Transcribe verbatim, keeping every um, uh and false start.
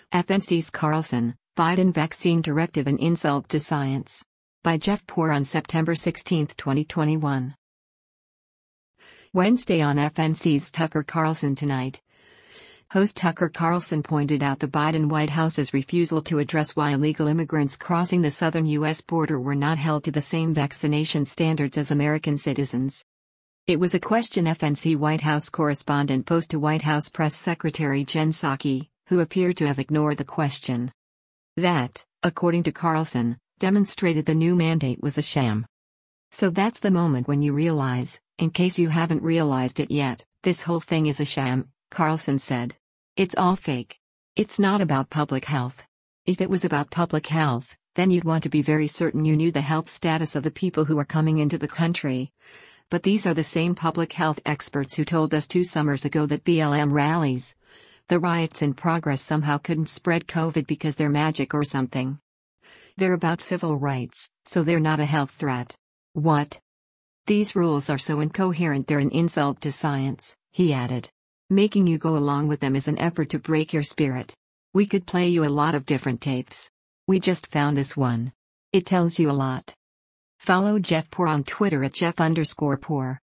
F N C's Carlson, Biden Vaccine Directive an Insult to Science. By Jeff Poor on September sixteenth, twenty twenty-one. Wednesday on F N C's Tucker Carlson Tonight. Host Tucker Carlson pointed out the Biden White House's refusal to address why illegal immigrants crossing the southern U S border were not held to the same vaccination standards as American citizens. It was a question F N C White House correspondent posed to White House Press Secretary Jen Psaki, who appeared to have ignored the question. That, according to Carlson, demonstrated the new mandate was a sham. So that's the moment when you realize, in case you haven't realized it yet, this whole thing is a sham, Carlson said. It's all fake. It's not about public health. If it was about public health, then you'd want to be very certain you knew the health status of the people who are coming into the country. But these are the same public health experts who told us two summers ago that B L M rallies, the riots in progress, somehow couldn't spread COVID because they're magic or something. They're about civil rights, so they're not a health threat. What? These rules are so incoherent they're an insult to science, he added. Making you go along with them is an effort to break your spirit. We could play you a lot of different tapes. We just found this one. It tells you a lot. Follow Jeff Poor on Twitter at Jeff underscore Poor.